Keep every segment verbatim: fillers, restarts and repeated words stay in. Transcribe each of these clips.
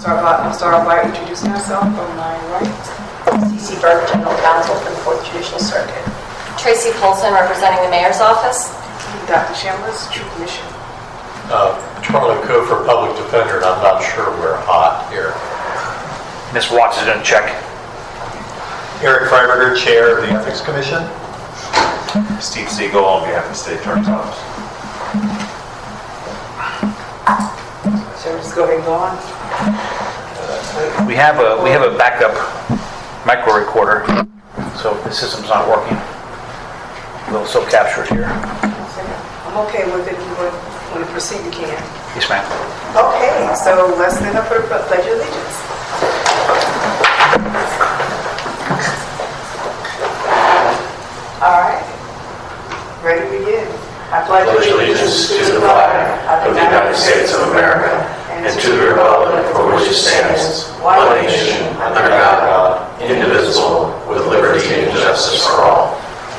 Start by, I'll start by introducing myself on my right. C C Burke, General Counsel for the fourth Judicial Circuit. Tracy Polson, representing the Mayor's Office. Doctor Chambliss, True Commission. Uh, Charlie Cofer, Public Defender, and I'm not sure we're hot here. Miz Watts is going to check. Eric Freiberger, Chair of the Ethics Commission. Steve Siegel on behalf of the State Attorney's Office. Shall we just go ahead and go on? We have a we have a backup micro recorder, so if the system's not working, we'll still capture it here. I'm okay with it. If you want want to proceed, you can. Yes, ma'am. Okay, so let's stand up for the Pledge of Allegiance. All right. Ready to begin. I pledge allegiance to the flag of the United States of America and to the republic for which it stands, one nation, under God, indivisible, with liberty and justice for all.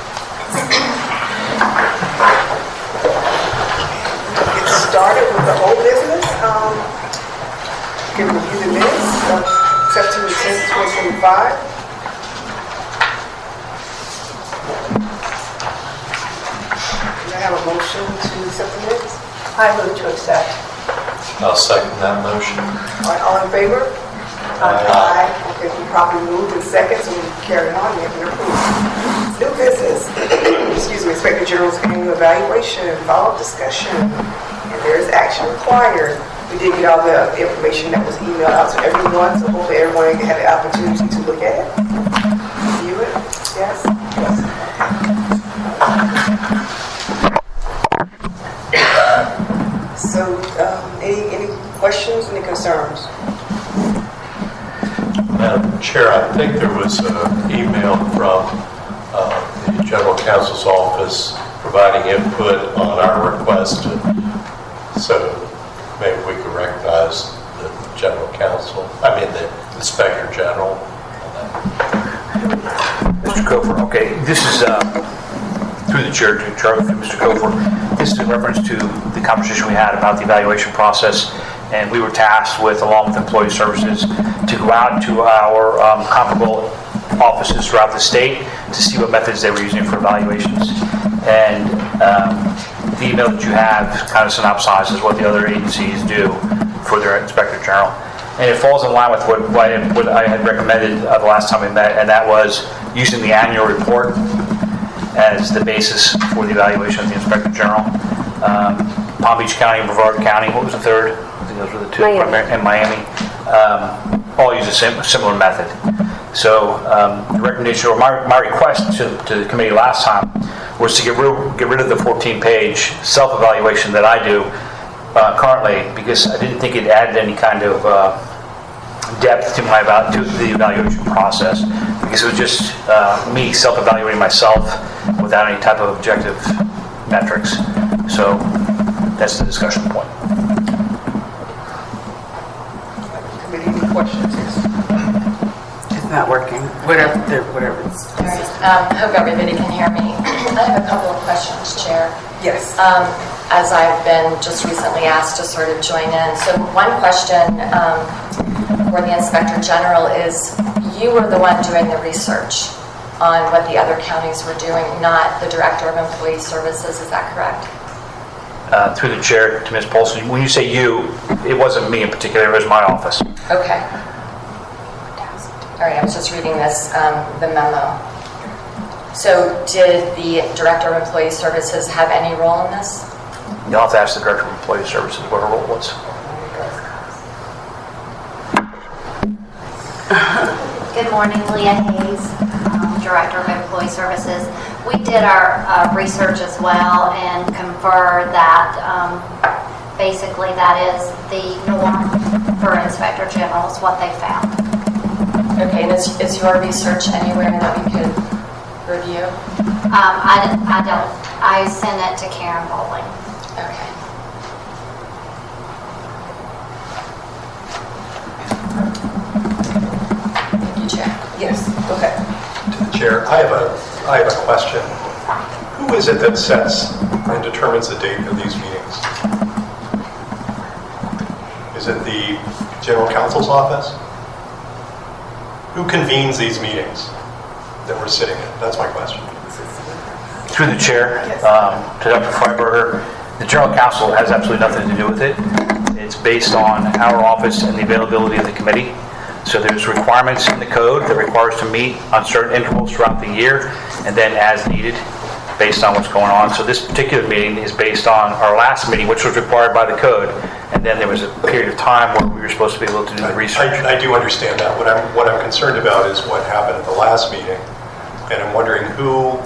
Get started with the whole business. Um, you can review the minutes of September tenth, twenty twenty-five. I have a motion to accept the minutes. I move to accept. I'll second that motion. All right, all in favor? Aye. Okay, we properly moved in second, so we carry on. We have been approved. New business. Excuse me, Inspector General's annual evaluation, follow-up discussion, and there is action required. We did get all the information that was emailed out to everyone, so hopefully everyone had the opportunity to look at it, review it. Yes? Yes. So, um, any, any questions, any concerns? Madam Chair, I think there was an email from uh, the General Counsel's office providing input on our request, so maybe we could recognize the General Counsel, I mean the Inspector General. Mister Cofer, okay, this is uh, through the chair to Charlie, Mister Cofer. This is in reference to the conversation we had about the evaluation process, and we were tasked with, along with Employee Services, to go out to our um, comparable offices throughout the state to see what methods they were using for evaluations. And um, the email that you have kind of synopsizes what the other agencies do for their Inspector General. And it falls in line with what, what, I, what I had recommended uh, the last time we met, and that was using the annual report as the basis for the evaluation of the Inspector General. Um, Palm Beach County and Brevard County, what was the third? I think those were the two. Miami. And Miami. Um, all use a sim- similar method. So um, the recommendation, or my, my request to, to the committee last time was to get rid, get rid of the fourteen-page self-evaluation that I do uh, currently, because I didn't think it added any kind of uh, depth to my about to the evaluation process, because it was just uh, me self-evaluating myself without any type of objective metrics. So that's the discussion point. Committee, any questions? It's not working. Whatever, whatever. It's, All right. Um, hope everybody can hear me. I have a couple of questions, Chair. Yes. Um, as I've been just recently asked to sort of join in. So one question um, for the Inspector General is, you were the one doing the research on what the other counties were doing, not the Director of Employee Services. Is that correct? Uh, through the chair to Miz Polson, when you say you, it wasn't me in particular, it was my office. Okay. All right, I was just reading this, um, the memo. So did the Director of Employee Services have any role in this? You'll have to ask the Director of Employee Services what her role was. Good morning, Leah Hayes, um, Director of Employee Services. We did our uh, research as well and confer that um, basically that is the norm for Inspector Generals, what they found. Okay, and is, is your research anywhere that we could review? Um, I, I don't. I sent it to Karen Bowling. Okay. Thank you, Chair. Yes. Okay. To the chair, I have a I have a question. Who is it that sets and determines the date of these meetings? Is Is it the general counsel's office? Who convenes these meetings that we're sitting in? That's my question. Through the chair, um, to Doctor Freiberger, the general counsel has absolutely nothing to do with it. It's based on our office and the availability of the committee. So there's requirements in the code that require us to meet on certain intervals throughout the year, and then as needed, based on what's going on. So this particular meeting is based on our last meeting, which was required by the code, and then there was a period of time where we were supposed to be able to do the research. I, I do understand that. What I'm, what I'm concerned about is what happened at the last meeting, and I'm wondering who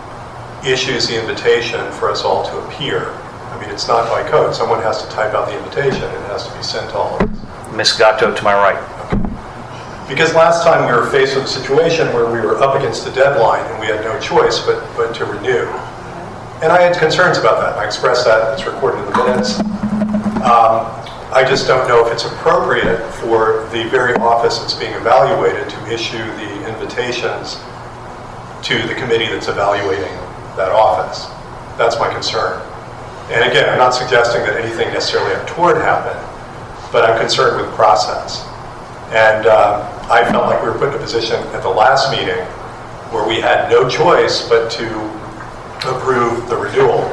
issues the invitation for us all to appear. I mean, it's not by code. Someone has to type out the invitation, and it has to be sent to all of us. Miz Gatto to my right. Because last time we were faced with a situation where we were up against the deadline and we had no choice but, but to renew. And I had concerns about that. I expressed that. It's recorded in the minutes. Um, I just don't know if it's appropriate for the very office that's being evaluated to issue the invitations to the committee that's evaluating that office. That's my concern. And again, I'm not suggesting that anything necessarily untoward happened, but I'm concerned with process. And uh, I felt like we were put in a position at the last meeting where we had no choice but to approve the renewal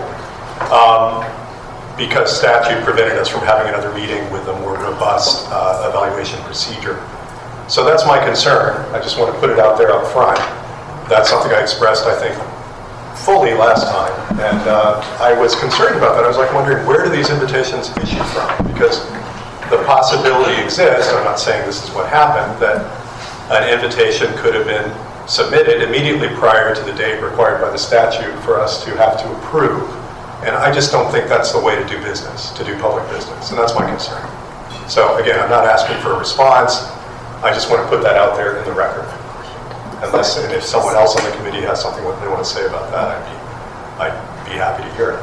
um, because statute prevented us from having another meeting with a more robust uh, evaluation procedure. So that's my concern. I just want to put it out there up front. That's something I expressed, I think, fully last time. And uh, I was concerned about that. I was like wondering, where do these invitations issue from? Because the possibility exists, I'm not saying this is what happened, that an invitation could have been submitted immediately prior to the date required by the statute for us to have to approve. And I just don't think that's the way to do business, to do public business. And that's my concern. So again, I'm not asking for a response. I just want to put that out there in the record. Unless, and if someone else on the committee has something they want to say about that, I'd be, I'd be happy to hear it.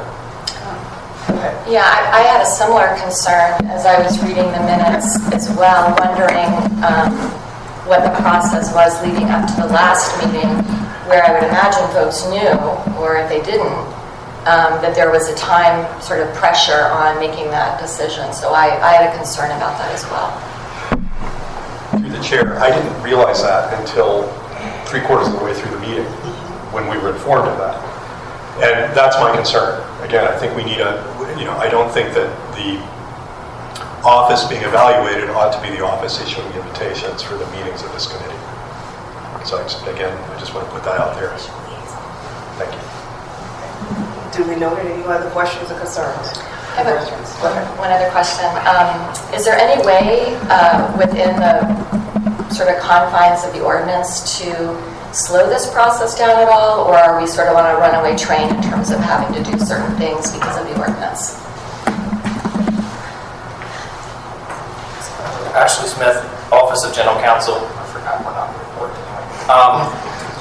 Yeah, I, I had a similar concern as I was reading the minutes as well, wondering um, what the process was leading up to the last meeting, where I would imagine folks knew, or if they didn't, um, that there was a time sort of pressure on making that decision. So I, I had a concern about that as well. Through the chair, I didn't realize that until three quarters of the way through the meeting when we were informed of that. And that's my concern. Again, I think we need a, you know, I don't think that the office being evaluated ought to be the office issuing invitations for the meetings of this committee. So again, I just want to put that out there. Thank you. Do we know any other questions or concerns? I have a, one other question. Um, is there any way uh, within the sort of confines of the ordinance to slow this process down at all, or are we sort of on a runaway train in terms of having to do certain things because of the ordinance? Ashley Smith, Office of General Counsel. I forgot we're not reporting anyway. Um,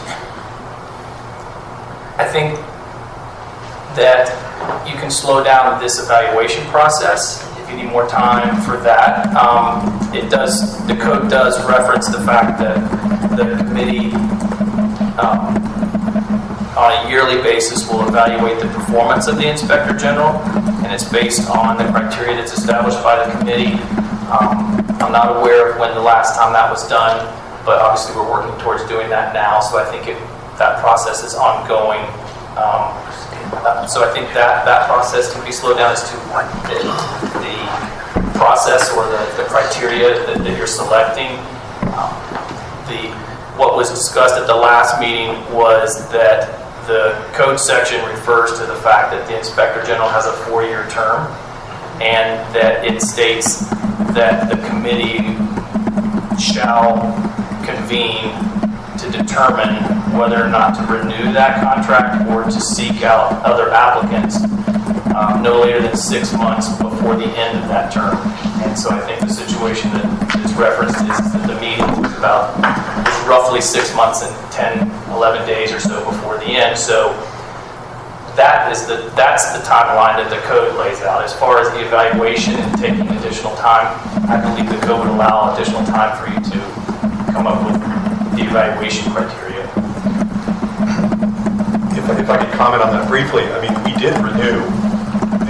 I think that you can slow down this evaluation process if you need more time for that. Um, it does, the code does reference the fact that the committee um, on a yearly basis will evaluate the performance of the Inspector General, and it's based on the criteria that's established by the committee. Um, I'm not aware of when the last time that was done, but obviously we're working towards doing that now, so I think it, that process is ongoing. Um, so I think that that process can be slowed down as to the, the process or the, the criteria that, that you're selecting. Um, the what was discussed at the last meeting was that the code section refers to the fact that the Inspector General has a four-year term, and that it states that the committee shall convene to determine whether or not to renew that contract or to seek out other applicants um, no later than six months before the end of that term. And so I think the situation that is referenced is that the meeting was about roughly six months and ten, eleven days or so before the end. So that is the that's the timeline that the code lays out. As far as the evaluation and taking additional time, I believe the code would allow additional time for you to come up with the evaluation criteria. If I, if I could comment on that briefly, I mean, we did renew in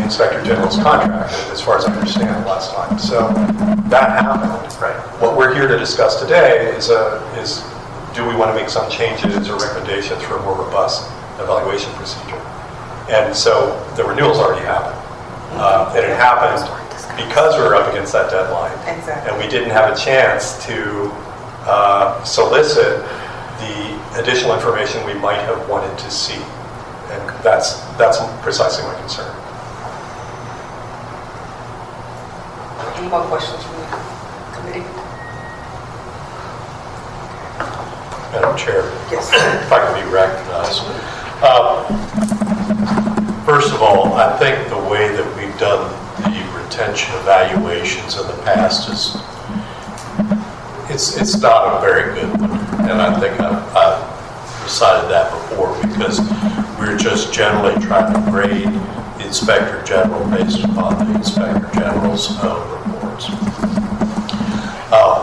Inspector General's contract, as far as I understand last time. So that happened. Right. What we're here to discuss today is, uh, is do we want to make some changes or recommendations for a more robust evaluation procedure? And so the renewal's already happened. Uh, and it happened because we were up against that deadline. Exactly. And we didn't have a chance to uh, solicit the additional information we might have wanted to see. And that's, that's precisely my concern. Any more questions from the committee? Madam Chair, Yes. if I can be recognized. Um, First of all, I think the way that we've done the retention evaluations in the past is, it's it's not a very good one. And I think I've, I've decided that before, because we're just generally trying to grade the Inspector General based upon the Inspector General's own reports. Um,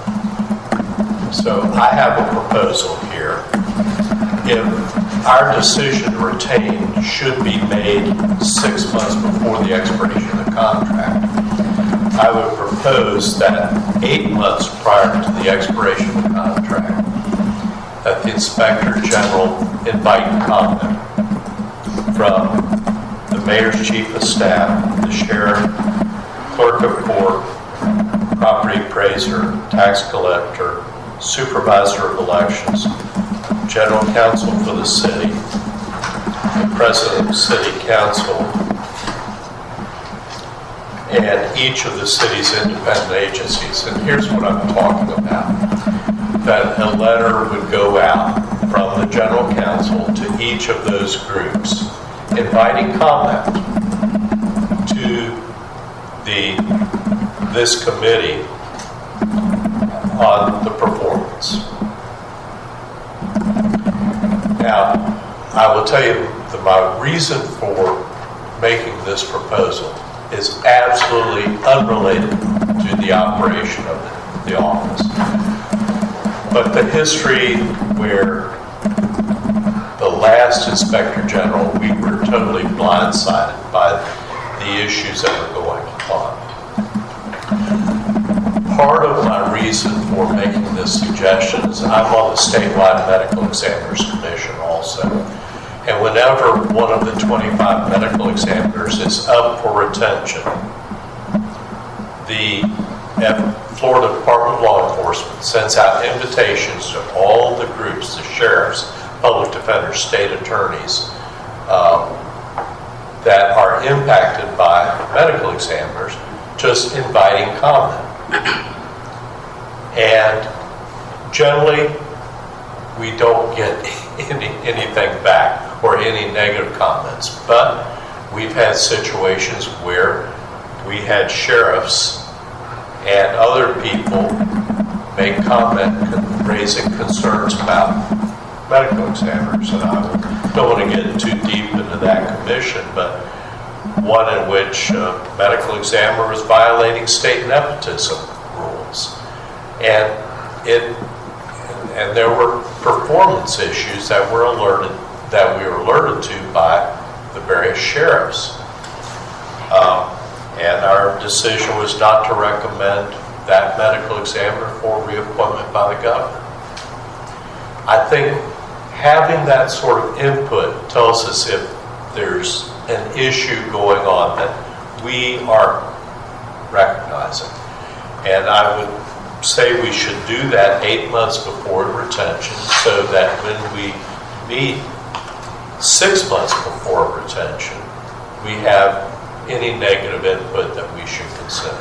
so I have a proposal here. If our decision to retain should be made six months before the expiration of the contract, I would propose that eight months prior to the expiration of the contract, that the Inspector General invite comment from the Mayor's Chief of Staff, the Sheriff, Clerk of Court, Property Appraiser, Tax Collector, Supervisor of Elections, General Counsel for the city, the President of the City Council, and each of the city's independent agencies. And here's what I'm talking about. That a letter would go out from the General Counsel to each of those groups, inviting comment to the this committee on the performance. Now, I will tell you that my reason for making this proposal is absolutely unrelated to the operation of the, the office. But the history where the last Inspector General, we were totally blindsided by the issues that were going on. Part of my reason for making this suggestion is I'm on the statewide Medical Examiners Commission also. And whenever one of the twenty-five medical examiners is up for retention, the Florida Department of Law Enforcement sends out invitations to all the groups, the sheriffs, public defenders, state attorneys, um, that are impacted by medical examiners, just inviting comment. And generally, we don't get any, anything back or any negative comments. But we've had situations where we had sheriffs and other people make comment raising concerns about medical examiners. And I don't want to get too deep into that commission, but one in which a medical examiner was violating state nepotism rules. And it and there were performance issues that were alerted that we were alerted to by the various sheriffs. Um, and our decision was not to recommend that medical examiner for reappointment by the governor. I think having that sort of input tells us if there's an issue going on that we are recognizing. And I would say we should do that eight months before retention, so that when we meet six months before retention, we have any negative input that we should consider.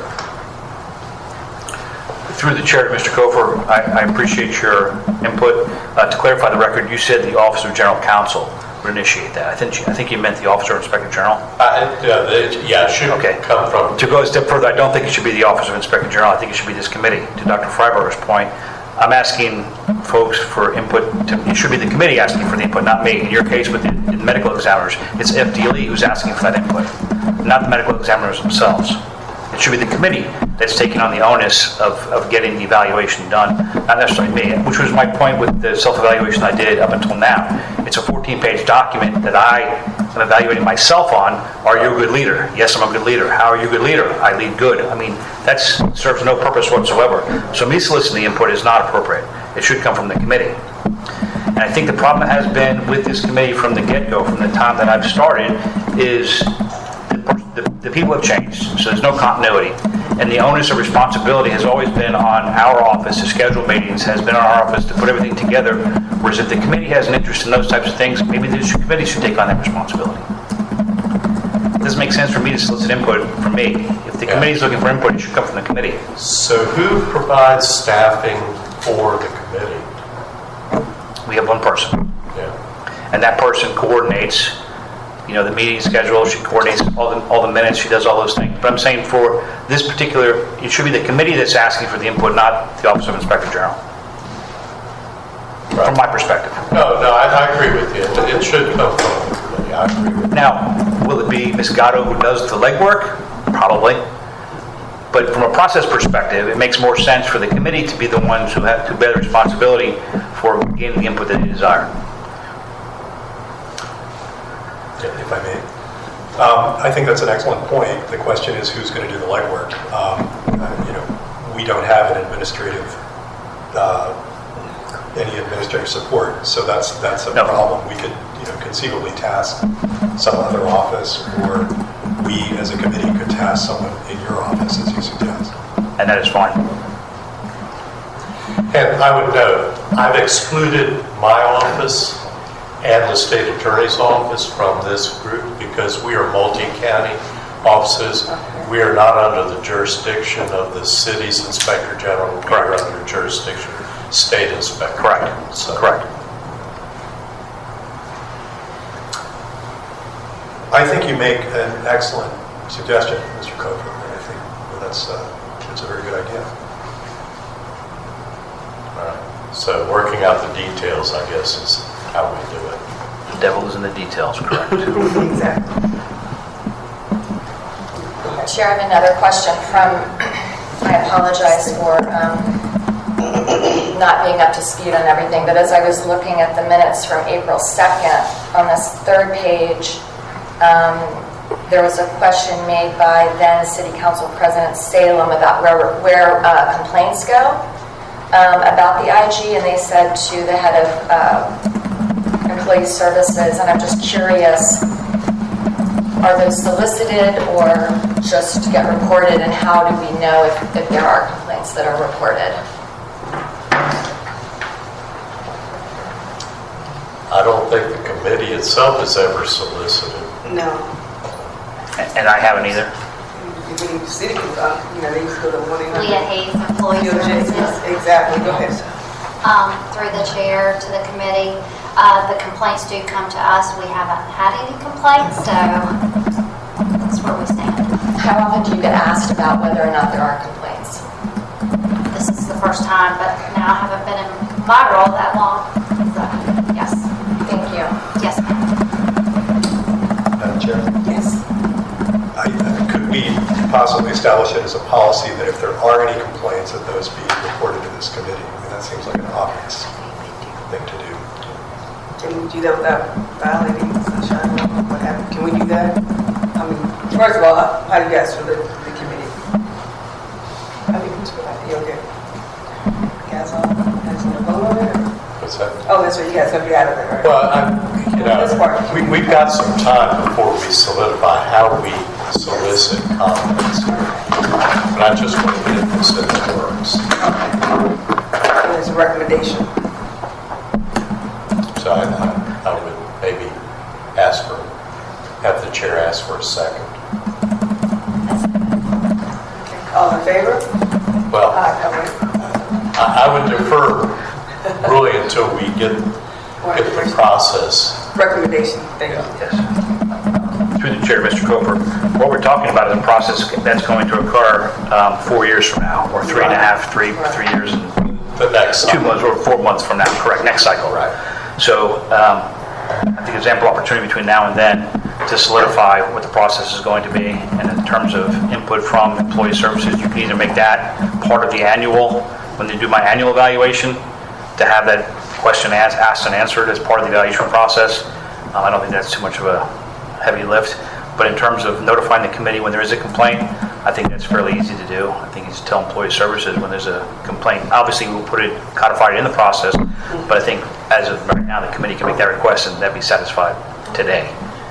Through the chair, Mister Cofer, I, I appreciate your input. Uh, to clarify the record, you said the Office of General Counsel would initiate that. I think you, I think you meant the Officer of Inspector General. Uh, yeah, the, yeah, it should okay. come from. To go a step further, I don't think it should be the Office of Inspector General. I think it should be this committee. To Doctor Freiberger's point, I'm asking folks for input. To, it should be the committee asking for the input, not me. In your case, with the, the medical examiners, it's F D L E who's asking for that input, not the medical examiners themselves. It should be the committee that's taking on the onus of, of getting the evaluation done, not necessarily me, which was my point with the self-evaluation I did up until now. It's a fourteen-page document that I I'm evaluating myself on, are you a good leader? Yes, I'm a good leader. How are you a good leader? I lead good. I mean, that serves no purpose whatsoever. So me soliciting the input is not appropriate. It should come from the committee. And I think the problem has been with this committee from the get-go, from the time that I've started, is the, the, the people have changed, so there's no continuity. And the onus of responsibility has always been on our office to schedule meetings, has been on our office to put everything together, whereas if the committee has an interest in those types of things, maybe the committee should take on that responsibility. It doesn't make sense for me to solicit input from me. If the Yeah. committee is looking for input, it should come from the committee. So who provides staffing for the committee? We have one person. Yeah. And that person coordinates, you know, the meeting schedule, she coordinates all the, all the minutes, she does all those things. But I'm saying for this particular, it should be the committee that's asking for the input, not the Office of Inspector General. Right. From my perspective. No, no, I, I agree with you. It, it should come from the committee. I agree with you. Now, will it be Miz Gatto who does the legwork? Probably. But from a process perspective, it makes more sense for the committee to be the ones who have to bear the responsibility for getting the input that they desire. If I may. Um, I think that's an excellent point. The question is who's going to do the legwork. Um, uh, you know, we don't have an administrative, uh, any administrative support, so that's that's a No. problem. We could, you know, conceivably task some other office, or we as a committee could task someone in your office, as you suggest. And that is fine. And I would note, I've excluded my office and the state attorney's office from this group because we are multi-county offices. We are not under the jurisdiction of the city's inspector general. We are under jurisdiction of state inspector. Correct. General. So- Correct. I think you make an excellent suggestion, Mister Cofer, and I think that's uh, that's a very good idea. All right. So working out the details, I guess, is how we do it. The devil is in the details, correct. Exactly. Chair, I have another question from, I apologize for um, not being up to speed on everything, but as I was looking at the minutes from April second, on this third page, um, there was a question made by then City Council President Salem about where, where uh, complaints go um, about the I G, and they said to the head of uh, Employee Services, and I'm just curious, are those solicited or just get reported, and how do we know if, if there are complaints that are reported? I don't think the committee itself has ever solicited. No. And I haven't either. Even the city, uh, you know, they used to go to one eight hundred. Leah Hayes, Employee Services. Exactly, go ahead. Um, through the chair to the committee, uh, the complaints do come to us. We haven't had any complaints, so that's where we stand. How often do you get asked about whether or not there are complaints? This is the first time, but now I haven't been in my role that long. So, yes. Thank you. Yes, ma'am. Madam Chair? Yes. I, uh, could we possibly establish it as a policy that if there are any complaints, that those be reported to this committee? I mean, that seems like an obvious thing to do. Can we do that without violating sunshine law? What happened? Can we do that? I mean, first of all, how how do you guys feel the, the committee? I mean, who's for that? You okay? You guys all, guys gonna vote on it? or- What's that? Oh, that's right, you guys gonna be out of there, right? Well, I, you know, This part. we, we've got some time before we solidify how we solicit comments here. But I just want to get this in the works. So there's a recommendation. So I, I, I would maybe ask for, have the chair ask for a second. All in favor? Well, Aye, okay. I, I would defer really until we get, get the process. Recommendation, thank you. Yes. Through the chair, Mister Cofer, what we're talking about is a process that's going to occur um, four years from now, or three and a half, three, three years, and The next two months, or four months from now, correct, next cycle. Right. So um, I think there's ample opportunity between now and then to solidify what the process is going to be. And in terms of input from employee services, you can either make that part of the annual, when they do my annual evaluation, to have that question asked, asked and answered as part of the evaluation process. Um, I don't think that's too much of a heavy lift. But in terms of notifying the committee when there is a complaint, I think that's fairly easy to do. I think you just tell employee services when there's a complaint. Obviously, we'll put it codified in the process, but I think as of right now, the committee can make that request and that'd be satisfied today.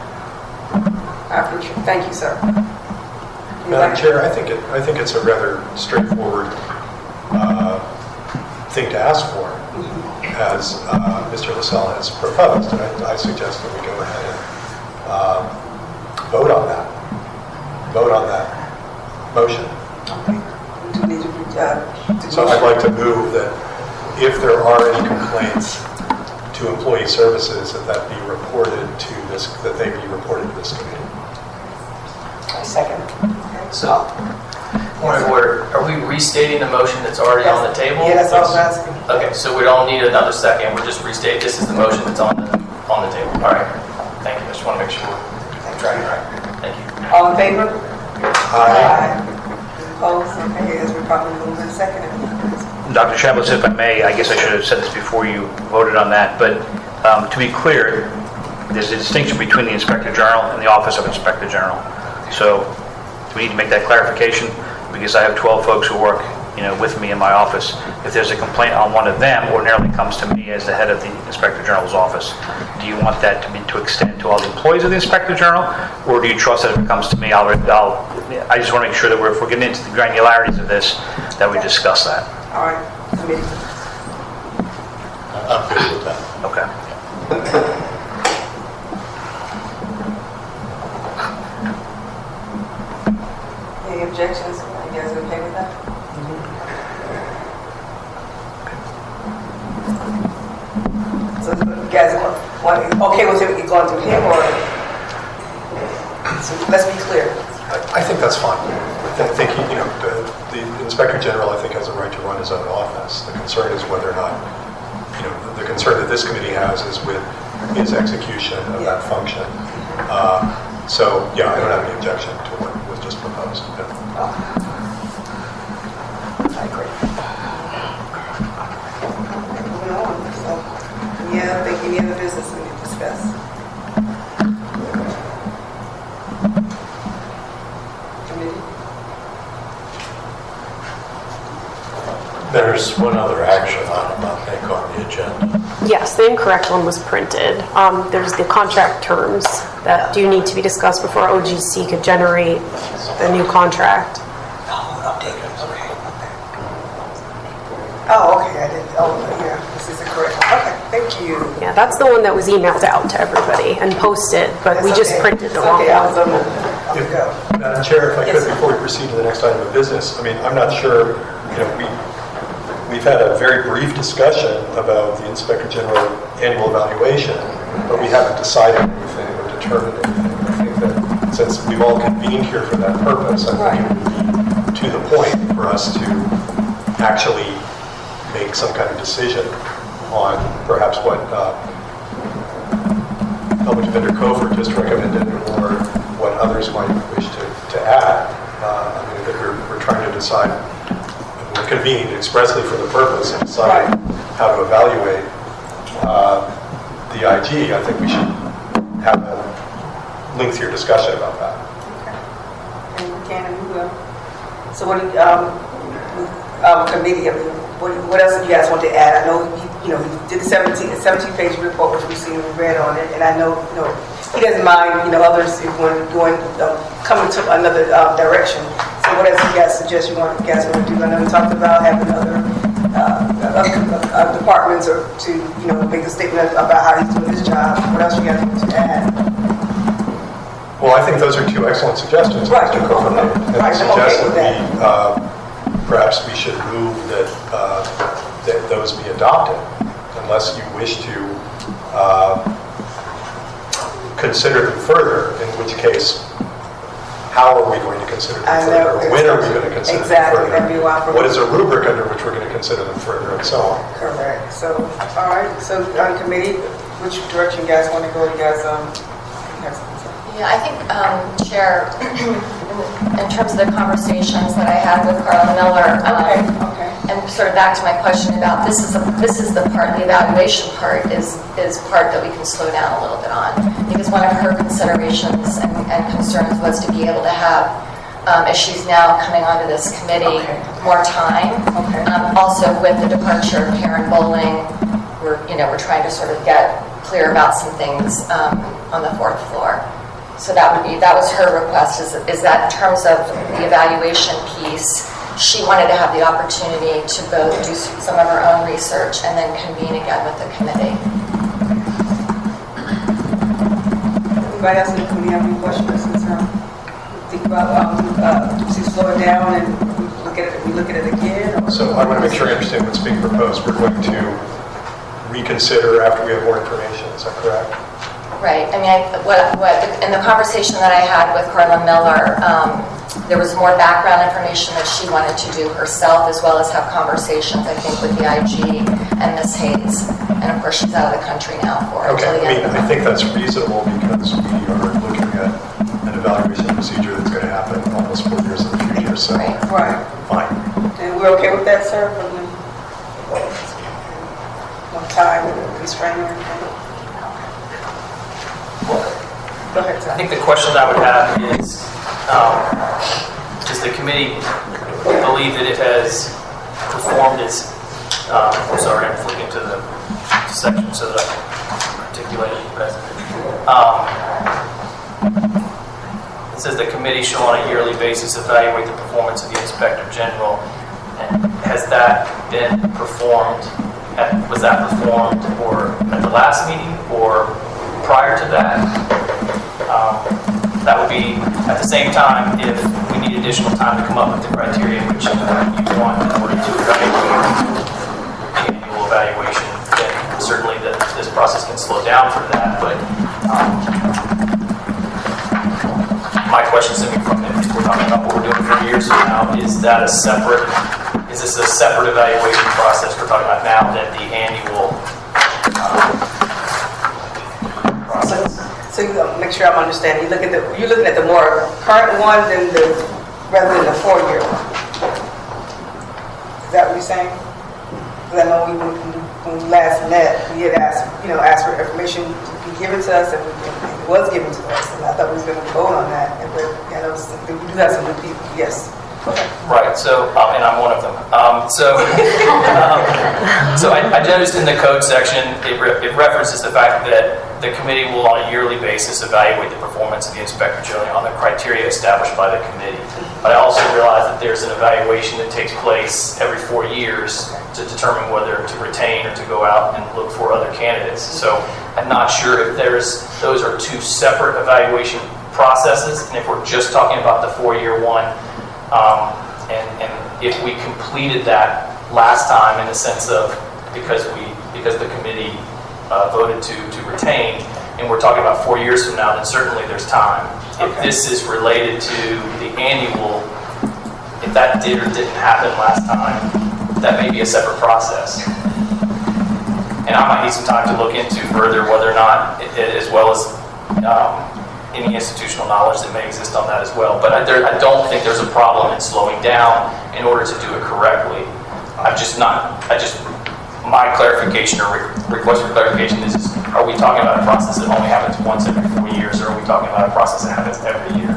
I appreciate it. Thank you, sir. Madam Chair, I think it, I think it's a rather straightforward uh, thing to ask for, as uh, Mister LaSalle has proposed, and I, I suggest that we go ahead and uh, vote on that. Vote on that motion. Do we need to, uh, do So I'd like to move that if there are any complaints to employee services, that that be reported to this, that they be reported to this committee. I second. So, point of order, are we restating the motion that's already on the table? Yeah, that's all I was asking. Okay, so we don't need another second, we're just restating, this is the motion that's on the, on the table. All right, thank you, I just want to make sure we're tracking right. Thank you. All in favor? Aye. Opposed? Okay, as we probably move in second. Doctor Chambliss, if I may, I guess I should have said this before you voted on that, but um, to be clear, there's a distinction between the Inspector General and the Office of Inspector General. So we need to make that clarification because I have twelve folks who work, you know, with me in my office. If there's a complaint on one of them, ordinarily comes to me as the head of the Inspector General's office. Do you want that to be to extend to all the employees of the Inspector General, or do you trust that if it comes to me, I'll, I'll I just want to make sure that we're, if we're getting into the granularities of this, that we discuss that. All right, committee. I'm good with that. Okay. Any objections? You guys okay with that? So you guys want, okay with it going to him, or? So let's be clear. I, I think that's fine. I think, you know, the, the Inspector General, I think, has a right to run his own office. The concern is whether or not, you know, the concern that this committee has is with his execution of Yeah. that function. Uh, so, yeah, I don't have any objection to what was just proposed. But, Oh. I agree. Moving on. So, yeah, I think any other business we need to discuss. Committee? There's one other action item, I think, on the agenda. Yes, the incorrect one was printed. Um, there's the contract terms that do need to be discussed before O G C could generate the new contract. Oh, update. Okay. Oh, okay. I did. Oh, yeah. This is the correct one. Okay. Thank you. Yeah, that's the one that was emailed out to everybody and posted, but That's we just okay. printed the It's wrong okay. I was one. on the, on the go. Madam Chair, if I Yes, could, sir. before we proceed to the next item of business, I mean, I'm not sure, you know, we, we've had a very brief discussion about the Inspector General annual evaluation, but we haven't decided anything or determined anything. I think that since we've all convened here for that purpose, I think it would be to the point for us to actually make some kind of decision on perhaps what uh, Public Defender Cofer just recommended or what others might wish to, to add. Uh, I mean, that we're, we're trying to decide, we're convened expressly for the purpose of deciding how to evaluate uh, the I G. I think we should have a lengthier discussion about that. Okay. And we can and we will. So what, do you- um, um, committee, I mean, what, what else do you guys want to add? I know, you, you know, he did the seventeen, seventeen page report, which we've seen and read on it, and I know, you know, he doesn't mind, you know, others if one going, um, coming to another um, direction. So what else do you guys suggest you want, you guys want to do? I know we talked about having other uh, uh, uh, departments or to, you know, make a statement about how he's doing his job. What else you guys want to add? Well, I think those are two excellent suggestions, Right. Mister Cofer made. And I Right, I'm suggest okay with that we, uh, perhaps we should move that, uh, that those be adopted, unless you wish to uh, consider them further, in which case, how are we going to consider them I further? know. When are we going to consider Exactly, them that'd be further? why for- What is a rubric under which we're going to consider them further, and so on? Correct. So, all right. So, on committee, which direction you guys want to go? You guys, um, you have something to say? Yeah, I think, um, Chair, in, in terms of the conversations that I had with Carla Miller, um, Okay, okay. and sort of back to my question about this is, a, this is the part, the evaluation part is, is part that we can slow down a little bit on. Because one of her considerations and, and concerns was to be able to have, um, as she's now coming onto this committee, Okay. more time. Okay. Um, also with the departure of Karen Bowling, we're, you know, we're trying to sort of get clear about some things um, on the fourth floor. So that would be, that was her request, is, is that in terms of the evaluation piece, she wanted to have the opportunity to both do some of her own research and then convene again with the committee. Anybody else in the committee have any questions? Concerns? Think about, um, uh, do we slow it down and we look at it, we look at it again? Or? So I want to make sure I understand what's being proposed. We're going to reconsider after we have more information, is that correct? Right. I mean, I, what, what, in the conversation that I had with Carla Miller, um, there was more background information that she wanted to do herself, as well as have conversations, I think, with the I G and Miz Hayes. And of course, she's out of the country now for Okay, until the I end mean, of the I think that's reasonable because we are looking at an evaluation procedure that's going to happen almost four years in the future, so Right. Right. fine. And we're okay with that, sir? For when, one time and constraint or anything? Go ahead, sir. I think the question I would have is, um, does the committee believe that it has performed its, um, I'm sorry, I'm flipping to the section so that I can articulate it better. Um, it says the committee shall on a yearly basis evaluate the performance of the Inspector General. And has that been performed, at, was that performed or at the last meeting or prior to that? Um, that would be at the same time if we need additional time to come up with the criteria which you want in order to evaluate the annual evaluation, then certainly the, this process can slow down for that. But um, my question is from if we're talking about what we're doing for years from now, is that a separate, is this a separate evaluation process we're talking about now than the annual um, process? So you uh, make sure I'm understanding. You look at the, you're looking at the more current one than the, rather than the four-year one. Is that what you're saying? Because I know we, when we last met, we had asked, you know, asked for information to be given to us, and, we, and it was given to us, and I thought we was going to vote on that. And but, you know, we do have some new people. Yes. Okay. Right, so, um, and I'm one of them. Um, so, um, so I, I noticed in the code section, it, re- it references the fact that the committee will on a yearly basis evaluate the performance of the Inspector General on the criteria established by the committee. But I also realize that there's an evaluation that takes place every four years to determine whether to retain or to go out and look for other candidates. So I'm not sure if there's, those are two separate evaluation processes, and if we're just talking about the four-year one, Um, and, and if we completed that last time in the sense of because we because the committee uh, voted to to retain, and we're talking about four years from now, then certainly there's time. If Okay. this is related to the annual, if that did or didn't happen last time, that may be a separate process. And I might need some time to look into further whether or not, it, it, as well as um, any institutional knowledge that may exist on that as well. But I, there, I don't think there's a problem in slowing down in order to do it correctly. I'm just not, I just, my clarification or re- request for clarification is, is, are we talking about a process that only happens once every four years, or are we talking about a process that happens every year?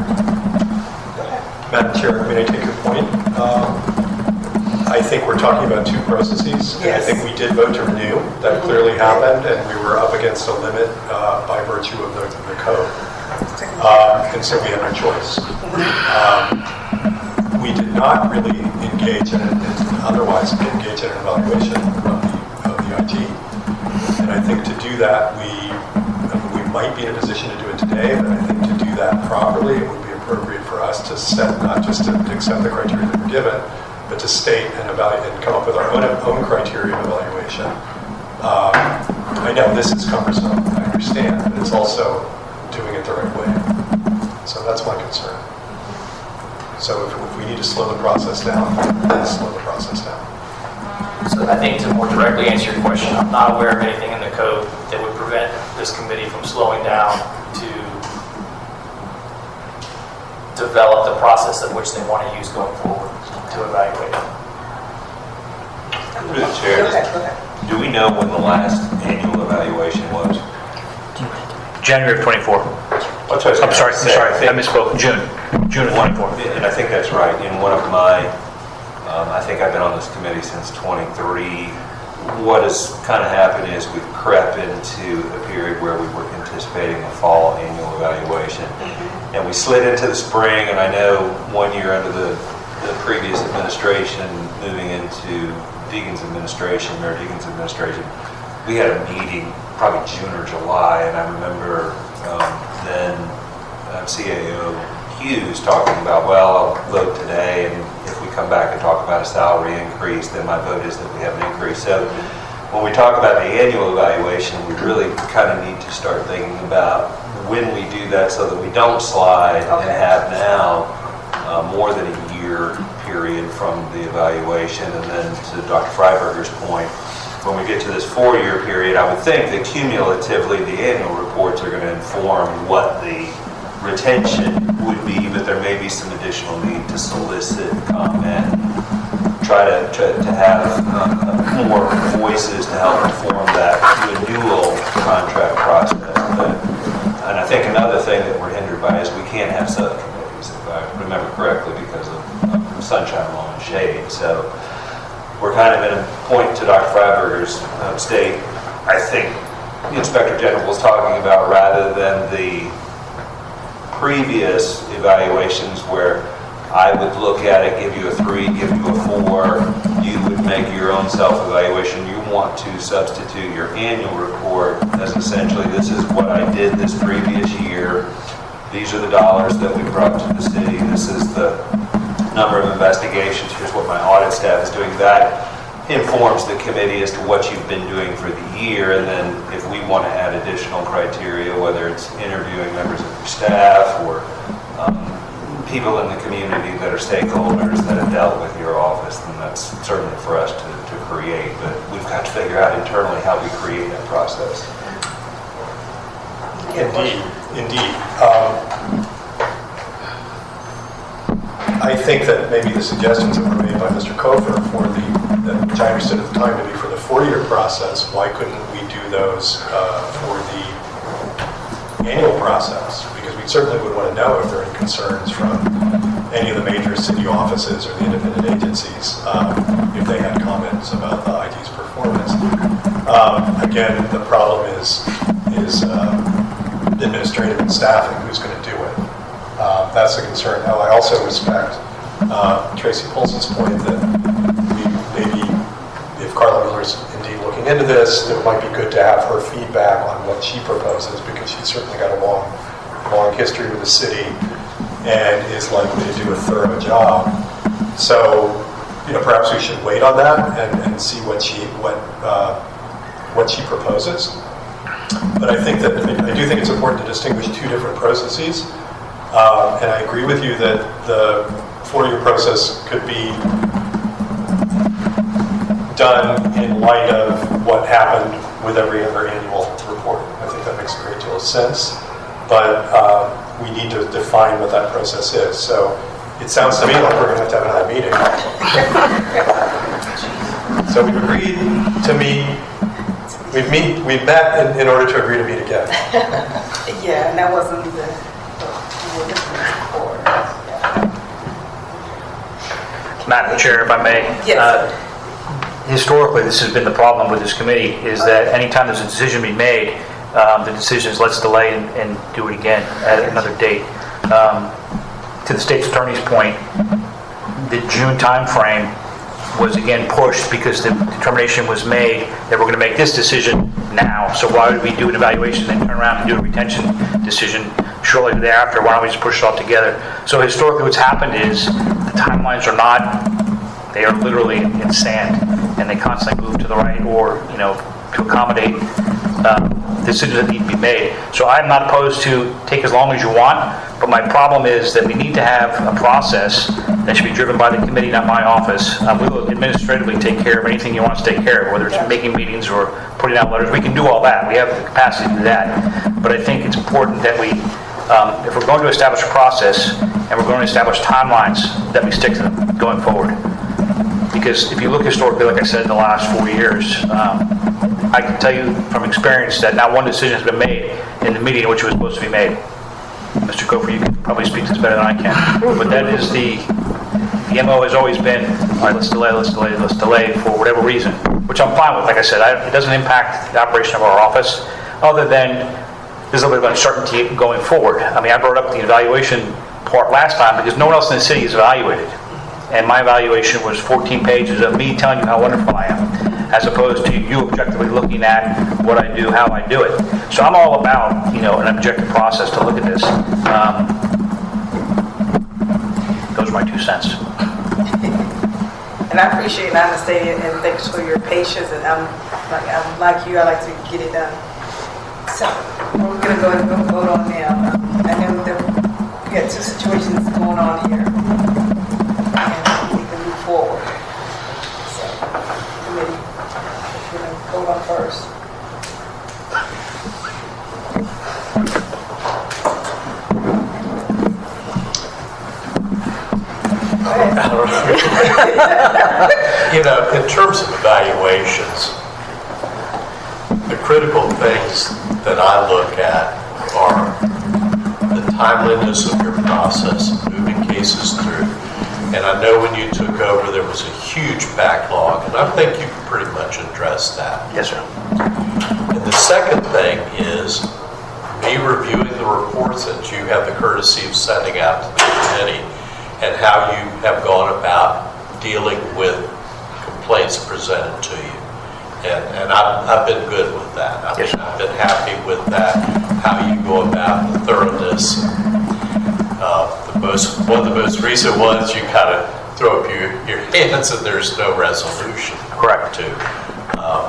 Madam Chair, may I take your point? Um, I think we're talking about two processes. And I Yes. think we did vote to renew. That clearly happened, and we were up against a limit uh, by virtue of the, the code. Um, and so we had no choice. Um, we did not really engage in it, and otherwise engage in an evaluation of the, of the I T. And I think to do that, we I mean, we might be in a position to do it today, but I think to do that properly, it would be appropriate for us to set, not just to accept the criteria that we're given, but to state and evaluate and come up with our own, own criteria of evaluation. Um, I know this is cumbersome, I understand, but it's also doing it the right way. So that's my concern. So if, if we need to slow the process down, let's slow the process down. So I think to more directly answer your question, I'm not aware of anything in the code that would prevent this committee from slowing down to develop the process of which they want to use going forward to evaluate it. Through the chair, Go ahead, go ahead. do we know when the last annual evaluation was? January of twenty-four. That's what I was I'm sorry, I'm gonna say. sorry, I think- misspoke. June, June of One- twenty-four. And I think that's right. In one of my, um, I think I've been on this committee since twenty-three. What has kind of happened is we've crept into a period where we were anticipating a fall annual evaluation. And we slid into the spring, and I know one year under the, the previous administration, moving into Deegan's administration, Mayor Deegan's administration, we had a meeting probably June or July, and I remember um, then uh, C A O Hughes talking about, well, I'll vote today, and if we come back and talk about a salary increase, then my vote is that we have an increase. So when we talk about the annual evaluation, we really kind of need to start thinking about when we do that so that we don't slide and have now uh, more than a year period from the evaluation. And then to Doctor Freiberger's point, when we get to this four-year period, I would think that cumulatively the annual reports are going to inform what the retention would be, but there may be some additional need to solicit comment, try to try to have uh, more voices to help inform that renewal contract process. But, and I think another thing that we're hindered by is we can't have subcommittees, if I remember correctly, because of, of sunshine law and shade. So we're kind of in a point to Doctor Freiberger's uh, state. I think the Inspector General was talking about, rather than the previous evaluations where I would look at it, give you a three, give you a four, you would make your own self-evaluation. You want to substitute your annual report as essentially, this is what I did this previous year. These are the dollars that we brought to the city. This is the number of investigations. Here's what my audit staff is doing. That informs the committee as to what you've been doing for the year, and then if we want to add additional criteria, whether it's interviewing members of your staff or um, people in the community that are stakeholders that have dealt with your office, then that's certainly for us to, to create. But we've got to figure out internally how we create that process. Indeed, indeed. Um, I think that maybe the suggestions that were made by Mister Kofer for the, the which I understood at the time to be for the four-year process, why couldn't we do those uh, for the annual process? Because we certainly would want to know if there are any concerns from any of the major city offices or the independent agencies, um, if they had comments about the I T's performance. Um, again, the problem is is uh, administrative and staffing. Who's going to do it? Uh, that's a concern. Now, I also respect uh, Tracy Polson's point that we, maybe if Carla Miller's indeed looking into this, it might be good to have her feedback on what she proposes, because she's certainly got a long, long history with the city and is likely to do a thorough job. So, you know, perhaps we should wait on that and, and see what she what uh, what she proposes. But I think that I do think it's important to distinguish two different processes. Uh, and I agree with you that the four-year process could be done in light of what happened with every other annual report. I think that makes a great deal of sense. But uh, we need to define what that process is. So it sounds to me like we're going to have to have another meeting. So we've agreed to meet. We've meet. We've met in, in order to agree to meet again. Yeah, and that wasn't the. Madam Chair, if I may. Yes. Uh, historically, this has been the problem with this committee, is that anytime there's a decision being made, um, the decision is let's delay and, and do it again at another date. Um, to the state's attorney's point, the June timeframe was again pushed because the determination was made that we're going to make this decision now. So why would we do an evaluation and then turn around and do a retention decision shortly thereafter? Why don't we just push it all together? So historically what's happened is the timelines are not, they are literally in sand, and they constantly move to the right or, you know, to accommodate um, decisions that need to be made. So I'm not opposed to take as long as you want, but my problem is that we need to have a process that should be driven by the committee, not my office. Um, we will administratively take care of anything you want us to take care of, whether it's making meetings or putting out letters. We can do all that. We have the capacity to do that. But I think it's important that we, um, if we're going to establish a process and we're going to establish timelines, that we stick to them going forward. Because because if you look historically, like I said, in the last four years, um, I can tell you from experience that not one decision has been made in the meeting in which it was supposed to be made. Mister Kofer, you can probably speak to this better than I can, but that is the, the M O has always been, all right, let's delay, let's delay, let's delay for whatever reason, which I'm fine with. Like I said, I, it doesn't impact the operation of our office, other than there's a little bit of uncertainty going forward. I mean, I brought up the evaluation part last time because no one else in the city is evaluated. And my evaluation was fourteen pages of me telling you how wonderful I am, as opposed to you objectively looking at what I do, how I do it. So I'm all about, you know, an objective process to look at this. Um, those are my two cents. And I appreciate and understand, and thanks for your patience. And I'm like, I'm like you, I like to get it done. So we're gonna go and vote on now. I know that we got two situations going on here, and we can move forward. So, committee, we're gonna vote on first. You know, in terms of evaluations, the critical things that I look at are the timeliness of your process, moving cases through. And I know when you took over, there was a huge backlog, and I think you pretty much addressed that. Yes, sir. And the second thing is me reviewing the reports that you have the courtesy of sending out to the committee, and how you have gone about dealing with complaints presented to you. And, and I've, I've been good with that. I've, Yes. I've been happy with that, how you go about the thoroughness. Uh, the most, one of the most recent ones, you kind of throw up your, your hands and there's no resolution. Correct. To. Um,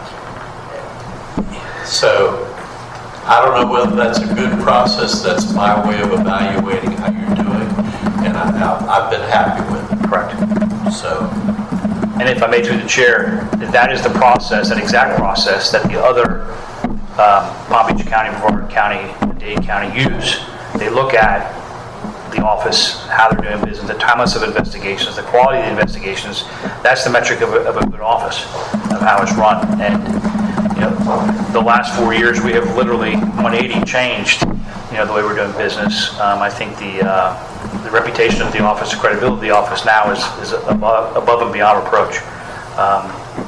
so I don't know whether that's a good process. That's my way of evaluating how you're doing. And I, I, I've been happy with it. Correct. So, And if I may, through the chair, that is the process, that exact process that the other um, Palm Beach County, Brevard County, and Dade County use. They look at the office, how they're doing business, the timeliness of investigations, the quality of the investigations. That's the metric of a, of a good office, of how it's run. And you know, the last four years we have literally one eighty changed. You know, the way we're doing business. Um, I think the uh, the reputation of the office, the credibility of the office now is, is above, above and beyond reproach. Um,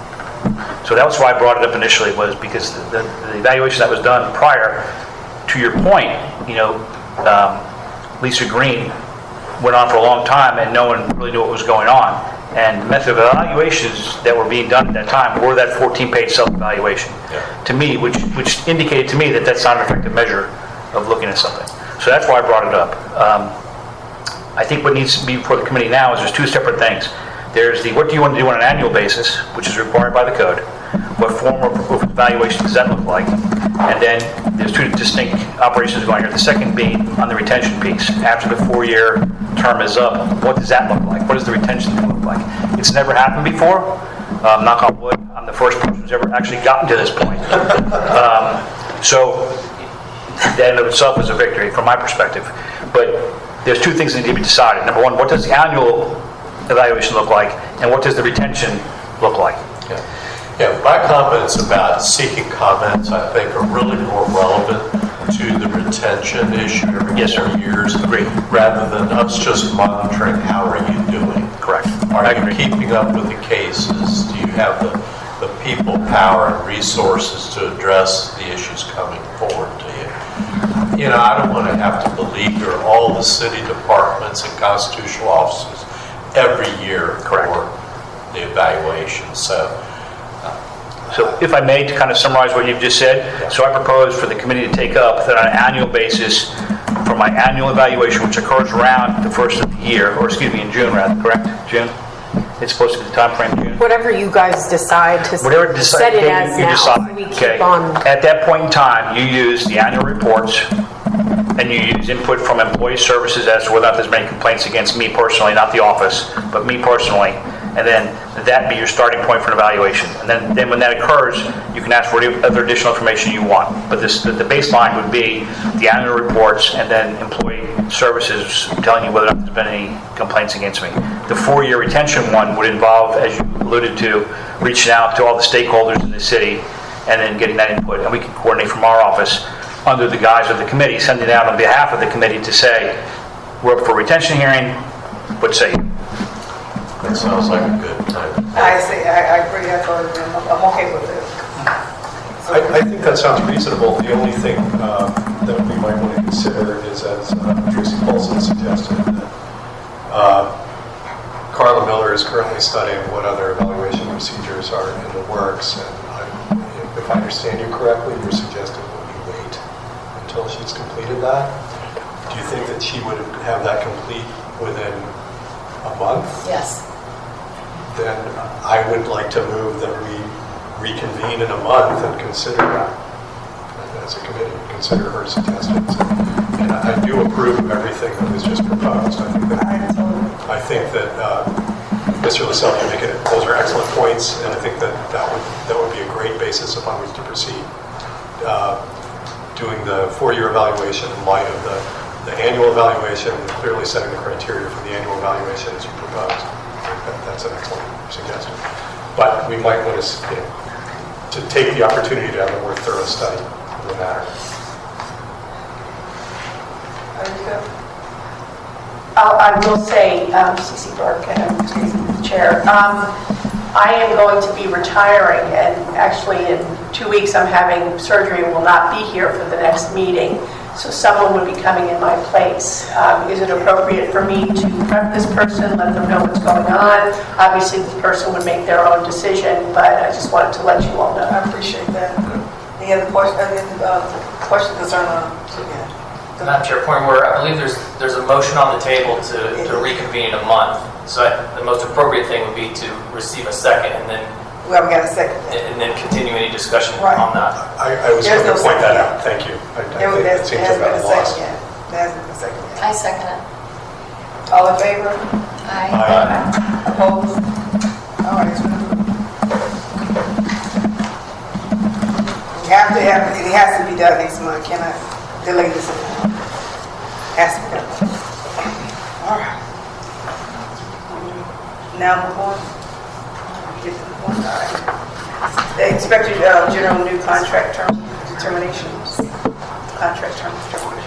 so that was why I brought it up initially, was because the, the evaluation that was done prior, to your point, you know, um, Lisa Green went on for a long time and no one really knew what was going on. And the method of evaluations that were being done at that time were that fourteen-page self-evaluation. Yeah. To me, which which indicated to me that that's not an effective measure of looking at something. So that's why I brought it up. Um, I think what needs to be before the committee now is there's two separate things. There's the what do you want to do on an annual basis, which is required by the code. What form of evaluation does that look like? And then there's two distinct operations going here. The second being on the retention piece. After the four-year term is up, what does that look like? What does the retention look like? It's never happened before. Um, knock on wood, I'm the first person who's ever actually gotten to this point. Um, so that in of itself is a victory from my perspective. But there's two things that need to be decided. Number one, what does the annual evaluation look like, and what does the retention look like? Yeah. Yeah, my comments about seeking comments, I think, are really more relevant to the retention issue every yes, four sir. years, Agreed. rather than us just monitoring how are you doing. Correct. Are I you agree. keeping up with the cases? Do you have the, the people, power, and resources to address the issues coming forward to you? You know, I don't want to have to beleaguer all the city departments and constitutional offices every year Correct. for the evaluation. So. So if I may, to kind of summarize what you've just said, yeah. So I propose for the committee to take up that on an annual basis, for my annual evaluation, which occurs around the first of the year, or excuse me, in June rather, correct? June? It's supposed to be the time frame, June? Whatever you guys decide to Whatever decide, set it you, as you now. decide. So we Okay. keep on. At that point in time, you use the annual reports, and you use input from employee services as to whether or not there's many complaints against me personally, not the office, but me personally. And then that be your starting point for an evaluation. And then, then when that occurs, you can ask for any other additional information you want. But this, the, the baseline would be the annual reports and then employee services telling you whether or not there's been any complaints against me. The four-year retention one would involve, as you alluded to, reaching out to all the stakeholders in the city and then getting that input. And we can coordinate from our office under the guise of the committee, sending it out on behalf of the committee to say, we're up for a retention hearing, what say you? That sounds like a good time. I say, I, I agree, I thought, I'm I'm okay with it. I, I think that sounds reasonable. The only thing uh, that we might want to consider is, as uh, Tracy Paulson suggested, that uh, Carla Miller is currently studying what other evaluation procedures are in the works, and I, if I understand you correctly, you're suggesting that we wait until she's completed that. Do you think that she would have that complete within a month? Yes. Then I would like to move that we reconvene in a month and consider, as a committee, consider her suggestions. And I do approve of everything that was just proposed. I think that, I think that uh, Mister LaSalle, you make it, those are excellent points, and I think that that would, that would be a great basis upon which to proceed. Uh, doing the four-year evaluation in light of the, the annual evaluation, and clearly setting the criteria for the annual evaluation as you proposed. I think that, that's an excellent suggestion. But we might want to, you know, to take the opportunity to have a more thorough study of the matter. I'll- I will say, um, C C Burke and the Chair, um, I am going to be retiring, and actually in two weeks I'm having surgery and will not be here for the next meeting, so someone would be coming in my place. Um, Is it appropriate for me to prep this person, let them know what's going on? Obviously, this person would make their own decision, but I just wanted to let you all know. I appreciate that. Any other questions, any other uh, questions concerning, uh, yeah. Madam Chair, point where I believe there's there's a motion on the table to, to reconvene in a month. So I, the most appropriate thing would be to receive a second and then We haven't got a second. and then continue any discussion Right. on that. I, I was There's going to no point that second out. Thank you. I, I There think there it seems hasn't been about a lost. second yet. There hasn't been a second yet. I second it. All in favor? Aye. Aye. Opposed? All right. it's been approved. We have to have, it has to be done next month. Cannot delay this anymore. Has to be done. All right. Now move on. Get to the point. All right. The expected uh, general new contract term determinations. Contract term determination.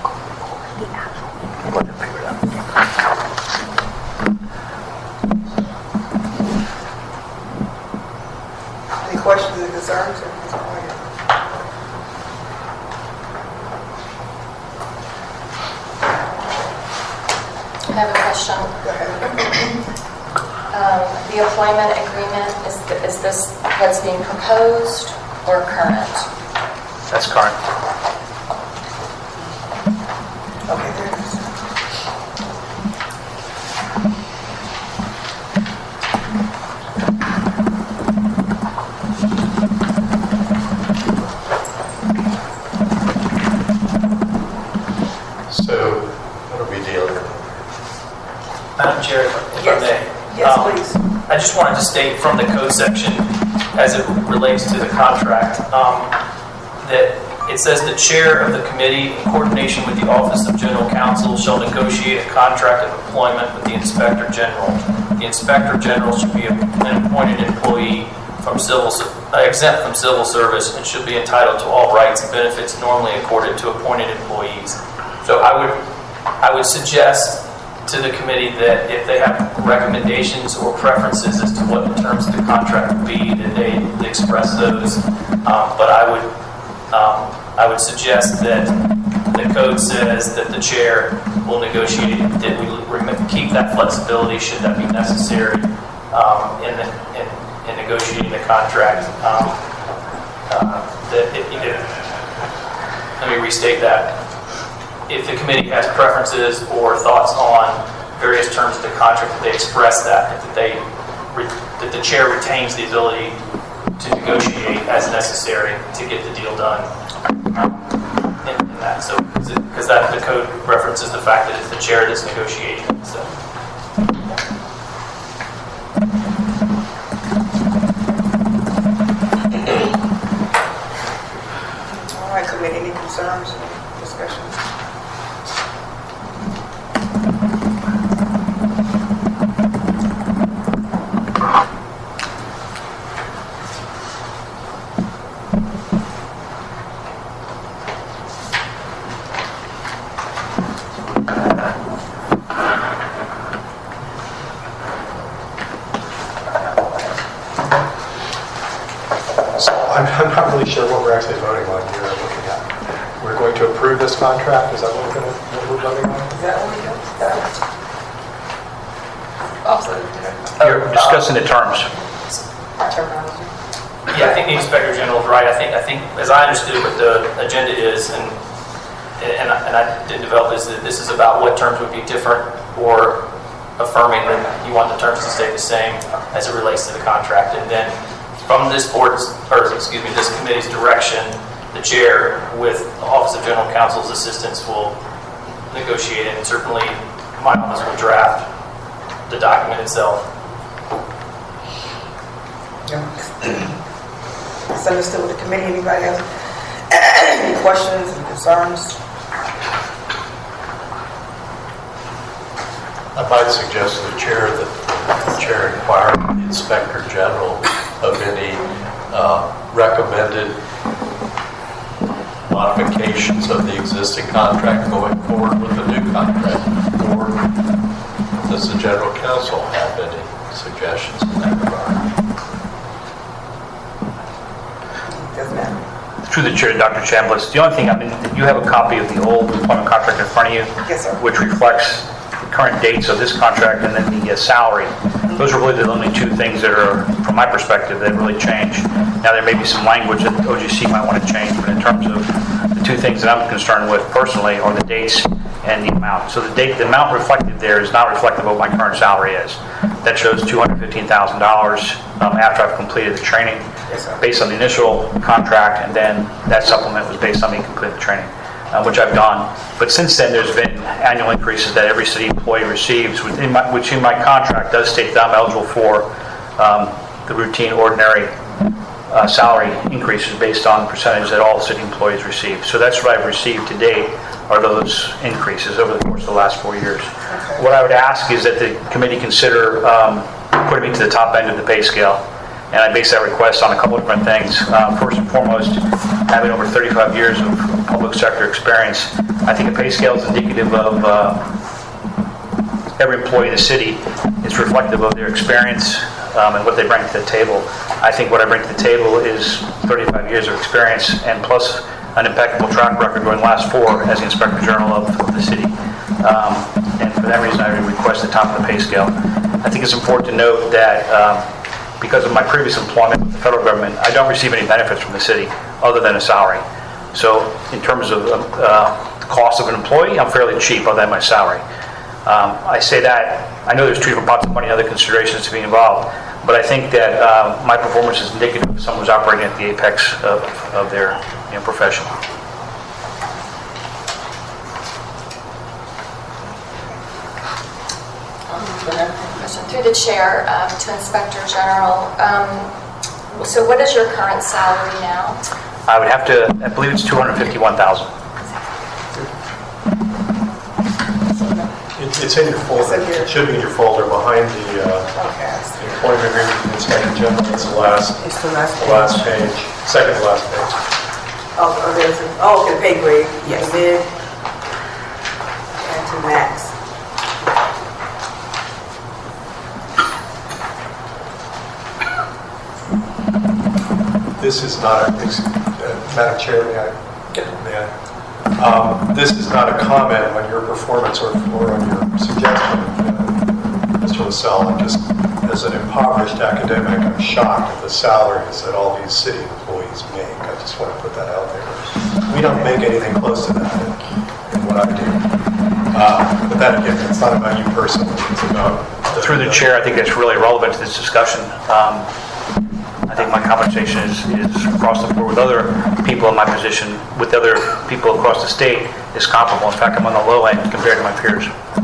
Any questions and concerns? I have a question. Go ahead. Um, the employment agreement, is, th- is this what's being proposed or current? That's current. Okay, there it is. So, what are we dealing with? Madam Chair, if I Yes. may. Yes, um, please. I just wanted to state from the code section, as it relates to the contract, um, that it says the chair of the committee, in coordination with the Office of General Counsel, shall negotiate a contract of employment with the Inspector General. The Inspector General should be an appointed employee from civil, uh, exempt from civil service, and should be entitled to all rights and benefits normally accorded to appointed employees. So I would, I would suggest to the committee that if they have recommendations or preferences as to what the terms of the contract would be, that they express those. Um, but I would, um, I would suggest that the code says that the chair will negotiate, that we rem- keep that flexibility should that be necessary um, in, the, in, in negotiating the contract. Um, uh, that if, if, let me restate that. If the committee has preferences or thoughts on various terms of the contract, that they express that, that they, that the chair retains the ability to negotiate as necessary to get the deal done in, in that. So, because that the code references the fact that it's the chair that's negotiating. So. All right, committee, any concerns, discussions? I'm I'm not really sure what we're actually voting on here and looking at. We're going to approve this contract? Is that what we're going to, what we're voting on? Is that what we do? You're discussing the terms. Yeah, I think the Inspector General is right. I think, I think, as I understood what the agenda is, and and I, and I did develop this, that this is about what terms would be different or affirming that you want the terms to stay the same as it relates to the contract. And then from this board's, or excuse me, this committee's direction, the chair, with the Office of General Counsel's assistance, will negotiate it, and certainly my office will draft the document itself. It's understood with the committee. Anybody else? Any questions and concerns? I might suggest to the chair that the chair inquire the Inspector General of any uh, recommended modifications of the existing contract going forward with the new contract. Or does the General Counsel have any suggestions in that regard? Doesn't matter. Through the chair, Doctor Chambliss, the only thing, I mean, you have a copy of the old employment contract in front of you, Yes, sir. which reflects the current dates of this contract and then the uh, salary. Those are really the only two things that are, from my perspective, that really change. Now, there may be some language that O G C might want to change, but in terms of the two things that I'm concerned with personally are the dates and the amount. So the date, the amount reflected there is not reflective of what my current salary is. That shows two hundred fifteen thousand dollars um, after I've completed the training, Yes, sir. based on the initial contract, and then that supplement was based on me completing the training, uh, which I've done. But since then, there's been annual increases that every city employee receives, within my, which in my contract does state that I'm eligible for um, the routine, ordinary uh, salary increases based on the percentage that all city employees receive. So that's what I've received to date, are those increases over the course of the last four years. Okay. What I would ask is that the committee consider um, putting me to the top end of the pay scale. And I base that request on a couple of different things. Uh, first and foremost, having over thirty-five years of public sector experience, I think a pay scale is indicative of uh, every employee in the city. It's reflective of their experience um, and what they bring to the table. I think what I bring to the table is thirty-five years of experience and plus an impeccable track record during the last four as the Inspector General of, of the city. Um, and for that reason, I would request the top of the pay scale. I think it's important to note that um, because of my previous employment with the federal government, I don't receive any benefits from the city other than a salary. So in terms of uh, the cost of an employee, I'm fairly cheap other than my salary. Um, I say that, I know there's two different pots of money and other considerations to be involved, but I think that uh, my performance is indicative of someone who's operating at the apex of, of their you know, profession. Question through the chair um, to Inspector General. Um, so what is your current salary now? I would have to, I believe it's two hundred fifty-one thousand dollars. It- It's in your folder. It's in here. It should be in your folder behind the uh, Okay. the employment agreement with the Inspector General. It's the last, It's the last the last page, second to last page. Oh, oh, there's a, oh, okay, pay grade. Yes. Mid and to max. This is not, a- ex- uh, Madam Chair, may I? May I? Um, This is not a comment on your performance or or on your suggestion, uh, Mister LaSalle. I'm just, as an impoverished academic, I'm shocked at the salaries that all these city employees make. I just want to put that out there. We don't make anything close to that in in what I do. Uh, But that, again, it's not about you personally, it's about... Through the chair, I think that's really relevant to this discussion. Um, I think my compensation is, is across the board with other people in my position, with other people across the state, is comparable. In fact, I'm on the low end compared to my peers.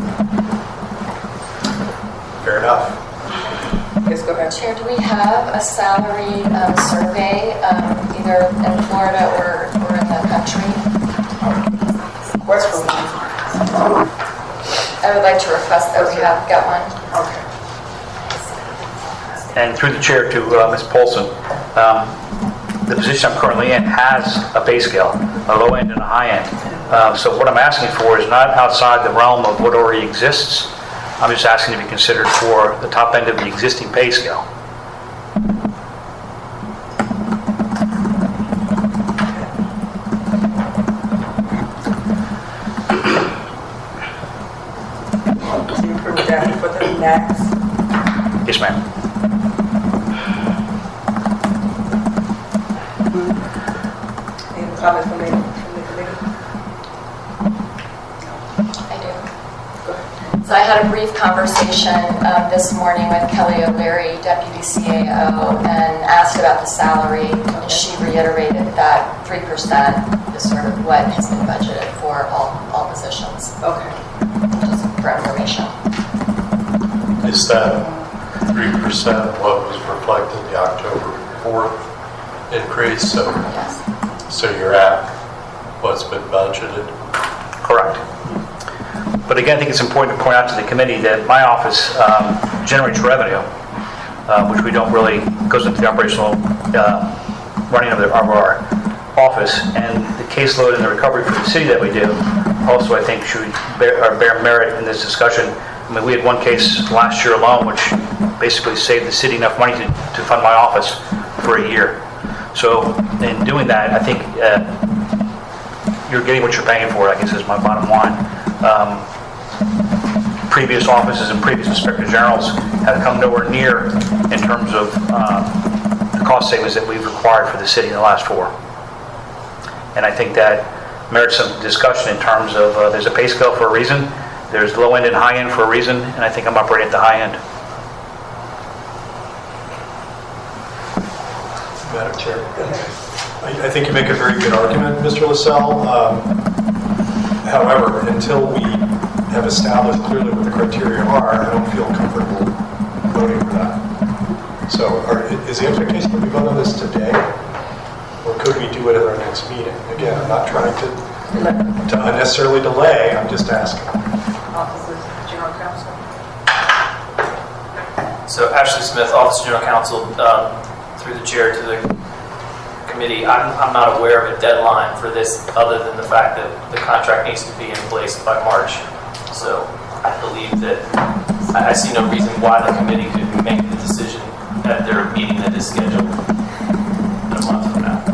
Fair enough. Yes, go ahead. Chair, do we have a salary um, survey, um, either in Florida or, or in the country? West from I would like to request that we have got one. Okay. And through the chair to uh, Miz Polson, um, the position I'm currently in has a pay scale, a low end and a high end. Uh, so what I'm asking for is not outside the realm of what already exists. I'm just asking to be considered for the top end of the existing pay scale. Yax? Yes, ma'am. Any comments from the, from the committee? I do. So I had a brief conversation um, this morning with Kelly O'Leary, Deputy C A O, and asked about the salary, and she reiterated that three percent is sort of what has been budgeted for all, all positions, Okay. just for information. Is that three percent what was reflected in the October fourth increase? So, Yes. so you're at what's been budgeted? Correct. But again, I think it's important to point out to the committee that my office um, generates revenue, uh, which we don't really, goes into the operational uh, running of, the, of our office. And the caseload and the recovery for the city that we do also, I think, should bear, or bear merit in this discussion. I mean, we had one case last year alone, which basically saved the city enough money to, to fund my office for a year. So in doing that, I think uh, you're getting what you're paying for, I guess is my bottom line. Um, previous offices and previous inspector generals have come nowhere near in terms of um, the cost savings that we've required for the city in the last four. And I think that merits some discussion in terms of uh, there's a pay scale for a reason, there's low end and high end for a reason, and I think I'm operating at the high end. Madam Chair. I, I think you make a very good argument, Mister LaSalle. Um, however, until we have established clearly what the criteria are, I don't feel comfortable voting for that. So are, is the expectation that we vote on this today? Or could we do it at our next meeting? Again, I'm not trying to, to unnecessarily delay, I'm just asking. Office of General Counsel? So Ashley Smith, Office of General Counsel, um, through the chair to the committee, I'm, I'm not aware of a deadline for this other than the fact that the contract needs to be in place by March. So I believe that I, I see no reason why the committee could make the decision at their meeting that is scheduled in a month from now.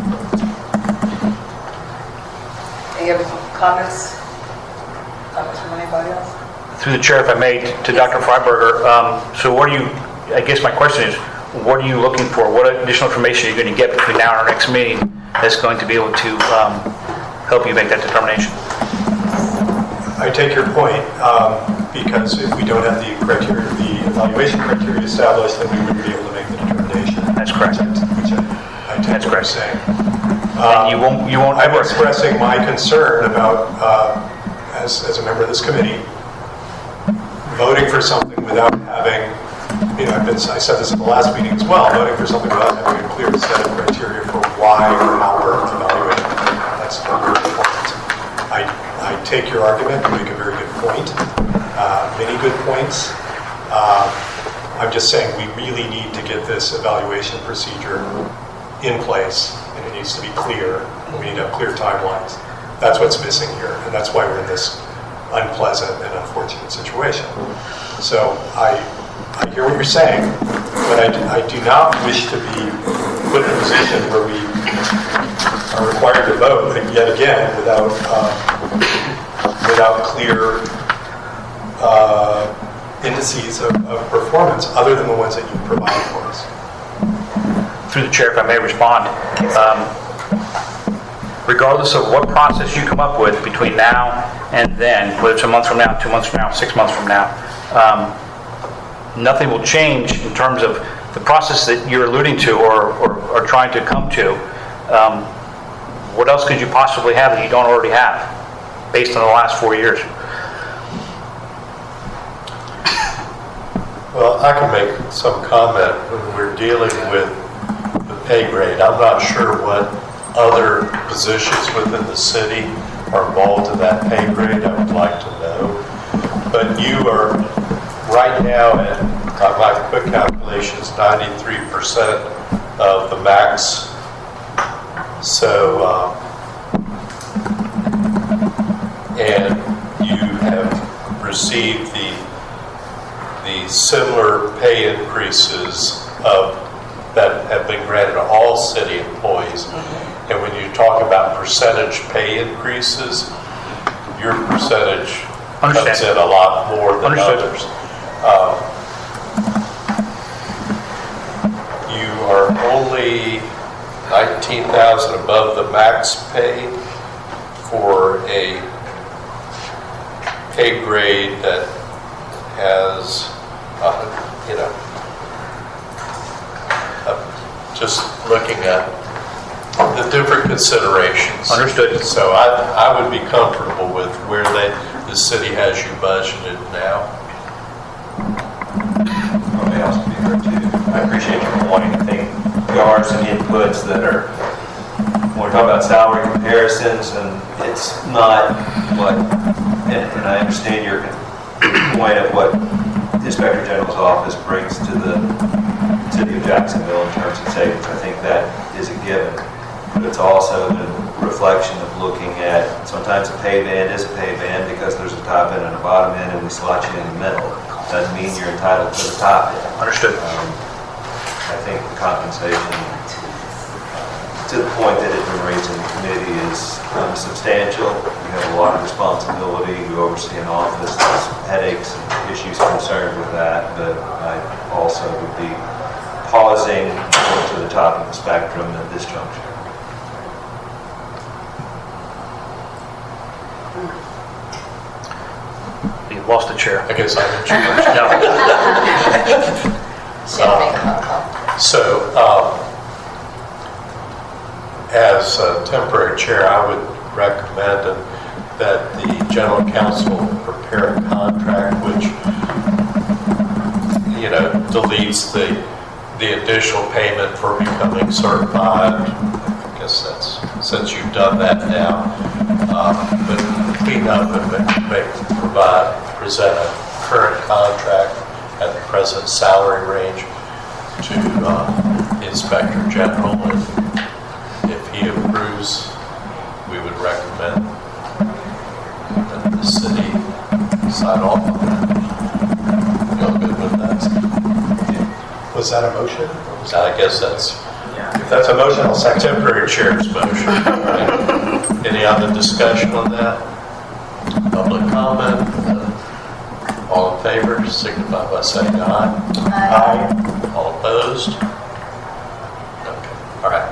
Any other comments? Comments from anybody else? Through the chair, if I may, to Doctor Freiberger, um, so what are you, I guess my question is, what are you looking for? What additional information are you going to get between now and our next meeting that's going to be able to um, help you make that determination? I take your point, um, because if we don't have the criteria, the evaluation criteria established, then we wouldn't be able to make the determination. That's correct. Which I, I take That's what correct. you're saying. And you won't, you won't I'm ever... expressing my concern about, uh, as, as a member of this committee, voting for something without having, you know, I've been, I said this at the last meeting as well, voting for something without having a clear set of criteria for why or how we're evaluating. That's very important. I, I take your argument, you make a very good point, uh, many good points. Uh, I'm just saying we really need to get this evaluation procedure in place, and it needs to be clear. We need to have clear timelines. That's what's missing here, and that's why we're in this unpleasant and unfortunate situation. So I, I hear what you're saying, but I do, I do not wish to be put in a position where we are required to vote yet again without uh, without clear uh, indices of, of performance other than the ones that you provide for us. Through the chair, if I may respond, um, regardless of what process you come up with between now and then, whether it's a month from now, two months from now, six months from now, um, nothing will change in terms of the process that you're alluding to or, or, or trying to come to. Um, what else could you possibly have that you don't already have based on the last four years? Well, I can make some comment when we're dealing with the pay grade. I'm not sure what other positions within the city are involved in that pay grade. I would like to know. But you are right now at, on my quick calculations, ninety-three percent of the max. So, um, and you have received the the similar pay increases of that have been granted to all city employees. Mm-hmm. And when you talk about percentage pay increases, your percentage Understand. comes in a lot more than Understood. others. Uh, only nineteen thousand above the max pay for a pay grade that has, uh, you know, uh, just looking at the different considerations. Understood. So I, I would be comfortable with where they, the city has you budgeted now. Let me also be here too. I appreciate you wanting to think there are some inputs that are, when we're talking about salary comparisons, and it's not what, and, and I understand your point of what the Inspector General's office brings to the city of Jacksonville in terms of savings. I think that is a given. But it's also the reflection of looking at, sometimes a pay band is a pay band because there's a top end and a bottom end, and we slot you in the middle. Doesn't mean you're entitled to the top end. Understood. Um, I think the compensation, to the point that it's been raised in the committee, is um, substantial. You have a lot of responsibility. You oversee an office. There's headaches and issues concerned with that, but I also would be pausing to the top of the spectrum at this juncture. You lost the chair. I guess I'm in charge. No. Uh, so, um, as a temporary chair, I would recommend that the general counsel prepare a contract which, you know, deletes the the additional payment for becoming certified. I guess that's, since you've done that now, uh, but clean up and make, make, provide, present a current contract at the present salary range to uh, the Inspector General, and if he approves, we would recommend that the city sign off on that. Y'all good with that? Was that a motion? I guess that's If that's a motion, I'll second. temporary chair's motion. Any other discussion on that? Public comment? All in favor, signify by saying aye. Aye. All opposed? Okay, all right.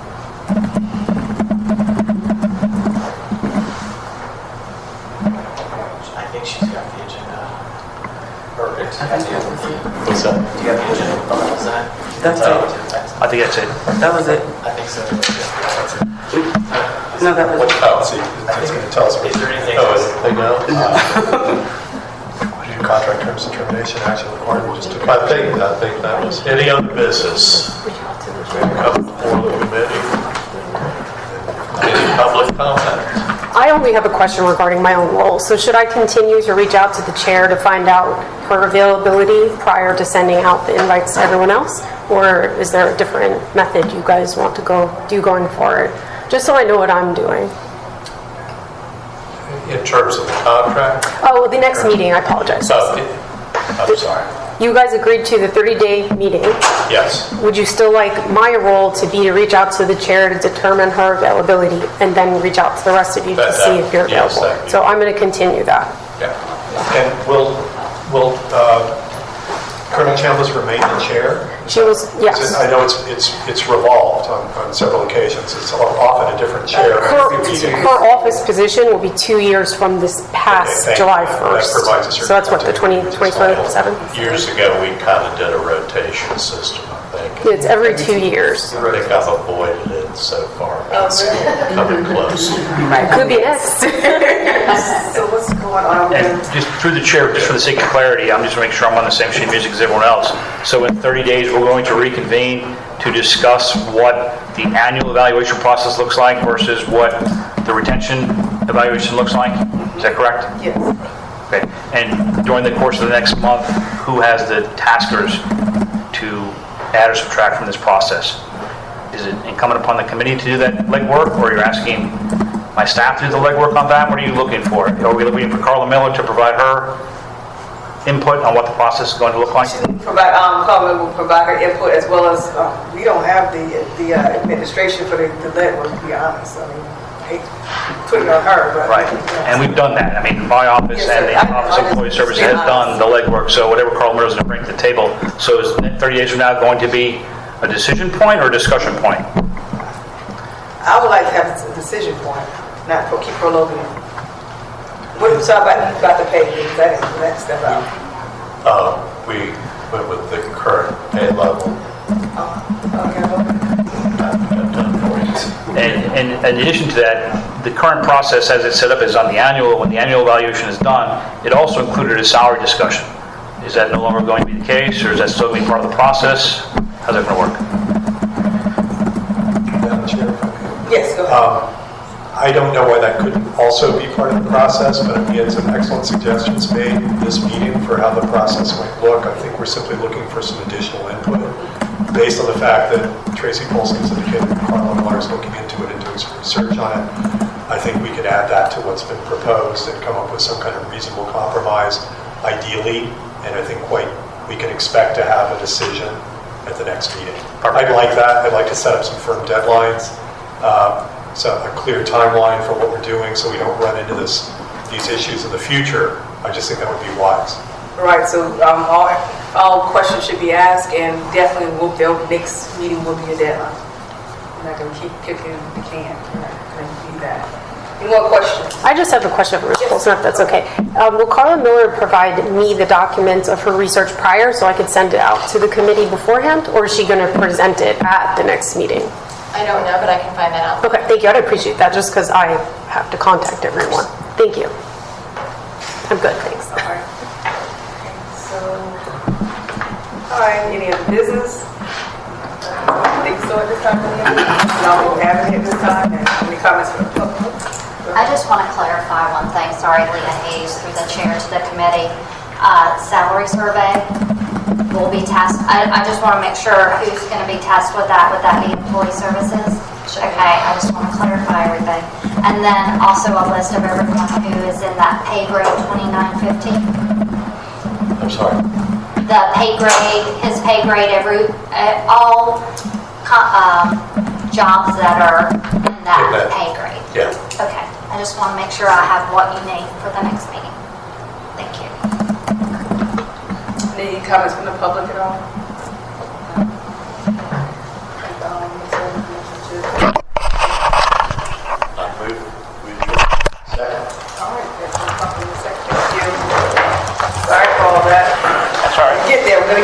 I think she's got the agenda. Perfect. What's that? Do you have the agenda? Oh, is that? That's Oh, it. I think that's it. That was it. I think so. That's it. No, that was it. Oh, see, it's going to tell us. Is there anything Oh, else? anything else? Contract terms and termination action required. We just took. I think, I think that was, any other business? Come before the committee? Any public comment? I only have a question regarding my own role. So should I continue to reach out to the chair to find out her availability prior to sending out the invites to everyone else? Or is there a different method you guys want to go do going forward? Just so I know what I'm doing. In terms of the contract? Oh, well, the next meeting, I apologize. Oh, I'm sorry. You guys agreed to the thirty-day meeting. Yes. Would you still like my role to be to reach out to the chair to determine her availability and then reach out to the rest of you to That- see that- if you're yes, available? that'd be- So I'm going to continue that. Yeah. And will, will uh, Colonel Chambliss remain the chair? She was, yes. I know it's it's it's revolved on, on several occasions. It's often a different chair. Her, her office position will be two years from this past Okay, thank July you. That first. provides a certain So that's what, the twenty, continuity. twenty-seventh? Years ago, we kind of did a rotation system, I think. It's every two years. I think I've avoided it so far. It's coming close. Could be next. So what's going on And with, just through the chair, just for the sake of clarity, I'm just making sure I'm on the same sheet of music as everyone else. So in thirty days, we're going to reconvene to discuss what the annual evaluation process looks like versus what the retention evaluation looks like. Is that correct? yes, Okay. And during the course of the next month, who has the taskers to add or subtract from this process? Is it incumbent upon the committee to do that legwork, or you're asking my staff to do the legwork on that? What are you looking for? Are we looking for Carla Miller to provide her input on what the process is going to look like? provide, um, Carmen will provide her input as well as, um, we don't have the, the uh, administration for the, the lead, to be honest. I mean, I hate putting it on her, but. Right. And we've done that. I mean, my office Yes, and sir. the I- Office of I Employee just- Services stay has done honest. the legwork. So whatever Carl Miller's going to bring to the table. So is thirty days from now going to be a decision point or a discussion point? I would like to have a decision point, not for keep prolonging it. What are you talking about, about the pay? That is the next step out. Uh, we went with the current pay level. And, and in addition to that, the current process as it's set up is on the annual, when the annual evaluation is done, it also included a salary discussion. Is that no longer going to be the case, or is that still going to be part of the process? How's that going to work? Madam Chair, if I may. Yes, go ahead. Um, I don't know why that couldn't also be part of the process, but we had some excellent suggestions made this meeting for how the process might look. I think we're simply looking for some additional input based on the fact that Tracy Polsky's indicated that Carla Miller is looking into it and doing some research on it. I think we could add that to what's been proposed and come up with some kind of reasonable compromise, ideally, and I think quite we can expect to have a decision at the next meeting. I'd like that. I'd like to set up some firm deadlines. Uh, So a clear timeline for what we're doing so we don't run into this, these issues in the future. I just think that would be wise. Right, so um, all, all questions should be asked, and definitely we'll, the next meeting will be a deadline. We're not going to keep kicking the can. We're not going to do that. Any more questions? I just have a question for Miz Polson, if that's okay. Um, will Carla Miller provide me the documents of her research prior so I could send it out to the committee beforehand, or is she going to present it at the next meeting? I don't know, but I can find that out. Okay, thank you. I'd appreciate that just because I have to contact everyone. Thank you. I'm good, thanks. All right. Okay, so, all right, any other business? I think so at this time. Y'all don't have any at this time? And any comments from the public? I just want to clarify one thing. Sorry, Leah Hayes, through the chair to the committee. Uh, salary survey will be tasked. I, I just want to make sure who's going to be tasked with that. Would that be employee services? Okay, I just want to clarify everything. And then also a list of everyone who is in that pay grade twenty-nine fifty. I'm sorry. The pay grade, his pay grade, every uh, all co- um, jobs that are in that, In that- pay grade. Yeah. Okay, I just want to make sure I have what you need for the next meeting. Thank you. Any comments from the public at all?